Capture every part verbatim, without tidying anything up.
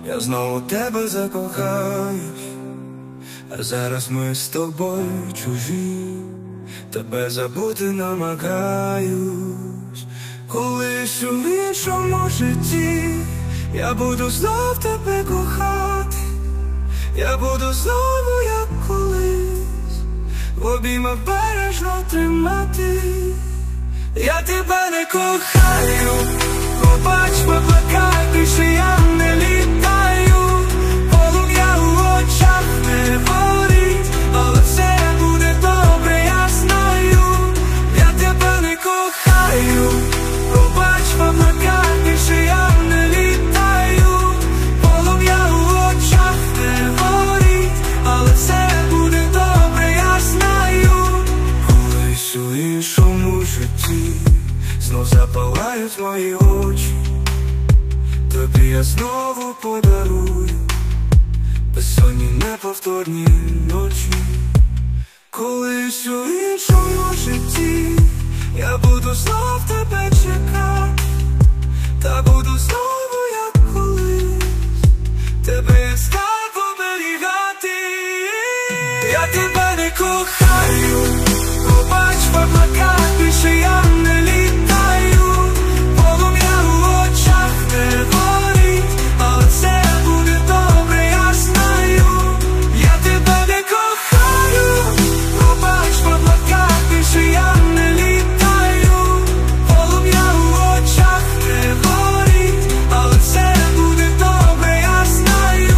я знову тебе закохаюсь, а зараз ми з тобою чужі, тебе забути намагаюсь. Колись у іншому житті я буду знов тебе кохати, я буду знову, як колись, в обіймах бережно тримати. Я тебе не кохаю, побач, поплакай, більше я не літаю. Полум'я у очах не горить, але все буде добре, я знаю. Я тебе не кохаю, побач, поплакай, більше я не літаю. Полум'я у очах не горить, але все буде добре, я знаю. Колись у іншому житті знов запалають мої очі, тобі я знову подарую безсонні неповторні ночі. Колись у іншому житті я буду знов тебе чекати, та буду знову, як колись, тебе я став оберігати. Я тебе не кохаю, побач, поплакай, більше я не літаю. Полум'я у очах не горить, але все буде добре, я знаю. Я тебе не кохаю, побач, поплакай, більше я не літаю. Полум'я у очах не горить, але все буде добре, я знаю.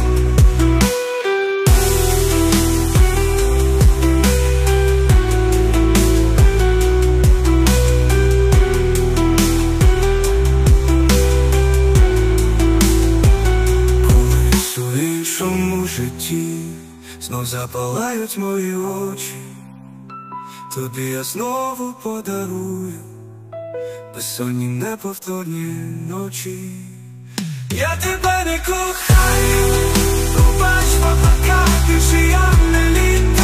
Колись у іншому житті знов запалають мої очі, тобі я знову подарую безсонні неповторні ночі. Я тебе не кохаю, побач, поплакай, більше я не літаю.